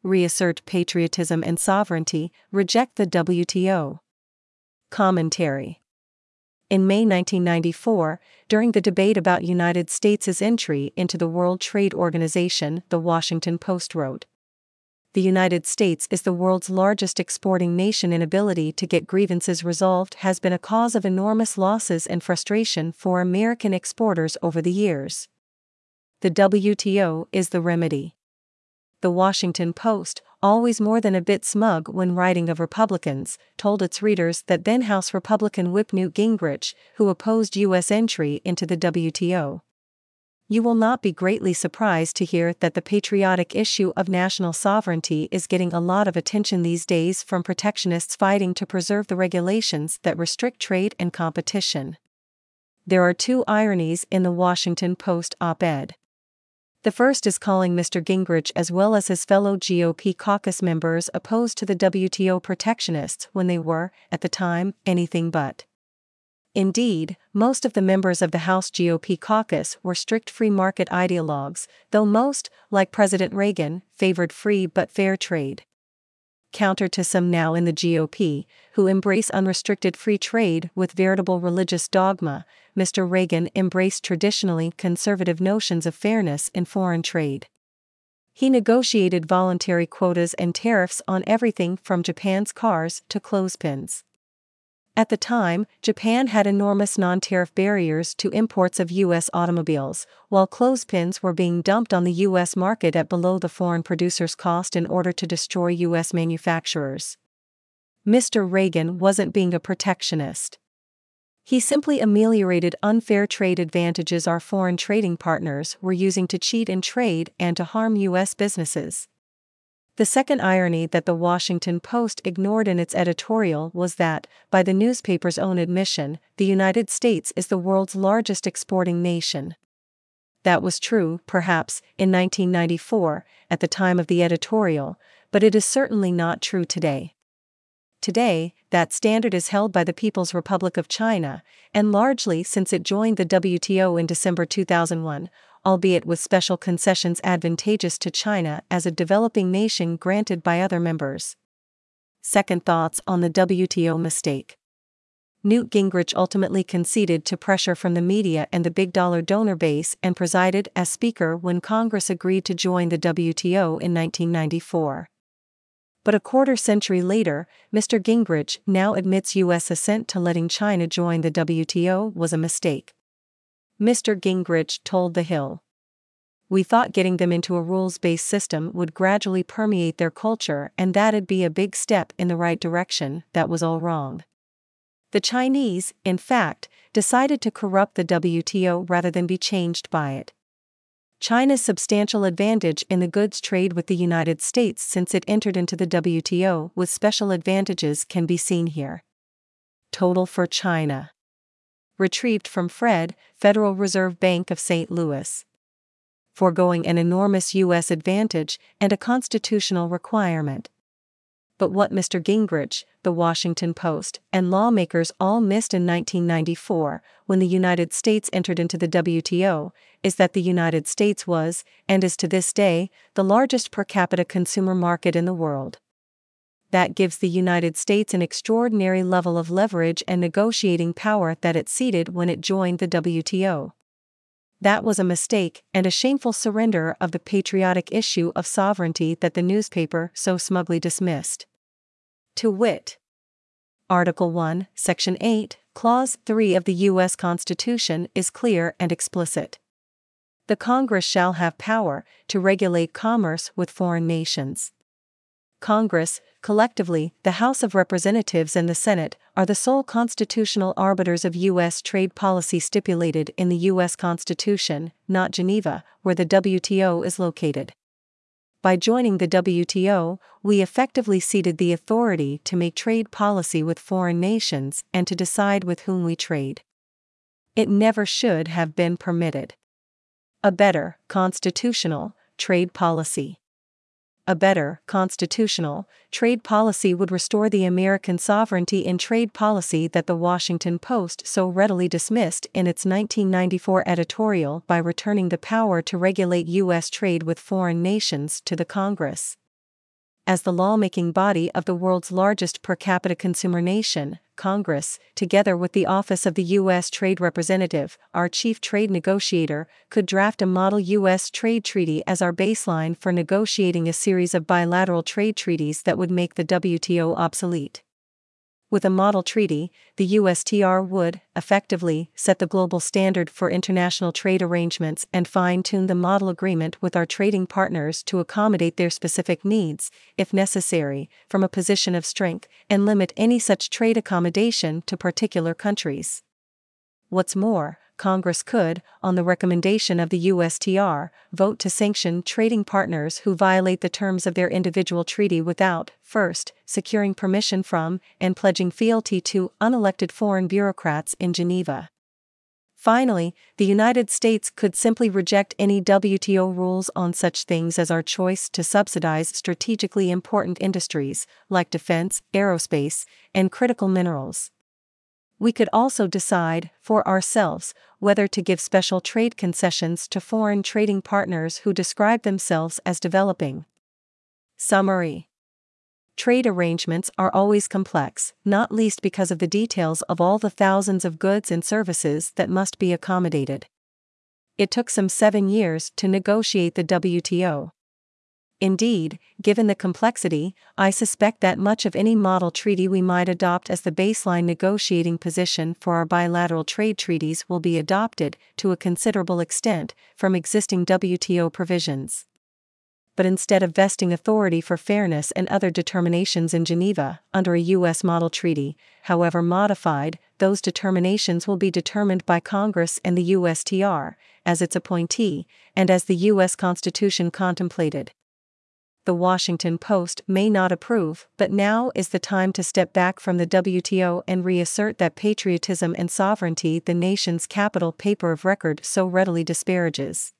reassert patriotism and sovereignty, reject the WTO. Commentary. In May 1994, during the debate about United States' entry into the World Trade Organization, The Washington Post wrote, "The United States is the world's largest exporting nation. Inability to get grievances resolved has been a cause of enormous losses and frustration for American exporters over the years. The WTO is the remedy." The Washington Post, always more than a bit smug when writing of Republicans, told its readers that then-House Republican Whip Newt Gingrich, who opposed U.S. entry into the WTO. "You will not be greatly surprised to hear that the patriotic issue of national sovereignty is getting a lot of attention these days from protectionists fighting to preserve the regulations that restrict trade and competition." There are two ironies in the Washington Post op-ed. The first is calling Mr. Gingrich as well as his fellow GOP caucus members opposed to the WTO protectionists when they were, at the time, anything but. Indeed, most of the members of the House GOP caucus were strict free market ideologues, though most, like President Reagan, favored free but fair trade. Counter to some now in the GOP, who embrace unrestricted free trade with veritable religious dogma, Mr. Reagan embraced traditionally conservative notions of fairness in foreign trade. He negotiated voluntary quotas and tariffs on everything from Japan's cars to clothespins. At the time, Japan had enormous non-tariff barriers to imports of U.S. automobiles, while clothespins were being dumped on the U.S. market at below the foreign producer's cost in order to destroy U.S. manufacturers. Mr. Reagan wasn't being a protectionist. He simply ameliorated unfair trade advantages our foreign trading partners were using to cheat in trade and to harm U.S. businesses. The second irony that the Washington Post ignored in its editorial was that, by the newspaper's own admission, the United States is the world's largest exporting nation. That was true, perhaps, in 1994, at the time of the editorial, but it is certainly not true today. Today, that standard is held by the People's Republic of China, and largely since it joined the WTO in December 2001, albeit with special concessions advantageous to China as a developing nation granted by other members. Second thoughts on the WTO mistake. Newt Gingrich ultimately conceded to pressure from the media and the big-dollar donor base and presided as Speaker when Congress agreed to join the WTO in 1994. But a quarter-century later, Mr. Gingrich now admits U.S. assent to letting China join the WTO was a mistake. Mr. Gingrich told The Hill, "We thought getting them into a rules-based system would gradually permeate their culture and that'd be a big step in the right direction. That was all wrong. The Chinese, in fact, decided to corrupt the WTO rather than be changed by it. China's substantial advantage in the goods trade with the United States since it entered into the WTO with special advantages can be seen here." Total for China. Retrieved from Fred, Federal Reserve Bank of St. Louis. Foregoing an enormous U.S. advantage and a constitutional requirement. But what Mr. Gingrich, the Washington Post, and lawmakers all missed in 1994, when the United States entered into the WTO, is that the United States was, and is to this day, the largest per capita consumer market in the world. That gives the United States an extraordinary level of leverage and negotiating power that it ceded when it joined the WTO. That was a mistake and a shameful surrender of the patriotic issue of sovereignty that the newspaper so smugly dismissed. To wit, Article 1, Section 8, Clause 3 of the U.S. Constitution is clear and explicit. The Congress shall have power to regulate commerce with foreign nations. Congress, collectively, the House of Representatives and the Senate, are the sole constitutional arbiters of U.S. trade policy stipulated in the U.S. Constitution, not Geneva, where the WTO is located. By joining the WTO, we effectively ceded the authority to make trade policy with foreign nations and to decide with whom we trade. It never should have been permitted. A better, constitutional, trade policy. A better, constitutional, trade policy would restore the American sovereignty in trade policy that the Washington Post so readily dismissed in its 1994 editorial by returning the power to regulate U.S. trade with foreign nations to the Congress. as the lawmaking body of the world's largest per capita consumer nation, Congress, together with the Office of the U.S. Trade Representative, our chief trade negotiator, could draft a model U.S. trade treaty as our baseline for negotiating a series of bilateral trade treaties that would make the WTO obsolete. With a model treaty, the USTR would, effectively, set the global standard for international trade arrangements and fine-tune the model agreement with our trading partners to accommodate their specific needs, if necessary, from a position of strength, and limit any such trade accommodation to particular countries. What's more, Congress could, on the recommendation of the USTR, vote to sanction trading partners who violate the terms of their individual treaty without, first, securing permission from, and pledging fealty to, unelected foreign bureaucrats in Geneva. Finally, the United States could simply reject any WTO rules on such things as our choice to subsidize strategically important industries, like defense, aerospace, and critical minerals. We could also decide, for ourselves, whether to give special trade concessions to foreign trading partners who describe themselves as developing. Summary: trade arrangements are always complex, not least because of the details of all the thousands of goods and services that must be accommodated. It took some 7 years to negotiate the WTO. Indeed, given the complexity, I suspect that much of any model treaty we might adopt as the baseline negotiating position for our bilateral trade treaties will be adopted, to a considerable extent, from existing WTO provisions. But instead of vesting authority for fairness and other determinations in Geneva, under a U.S. model treaty, however modified, those determinations will be determined by Congress and the USTR, as its appointee, and as the U.S. Constitution contemplated. The Washington Post may not approve, but now is the time to step back from the WTO and reassert that patriotism and sovereignty the nation's capital paper of record so readily disparages.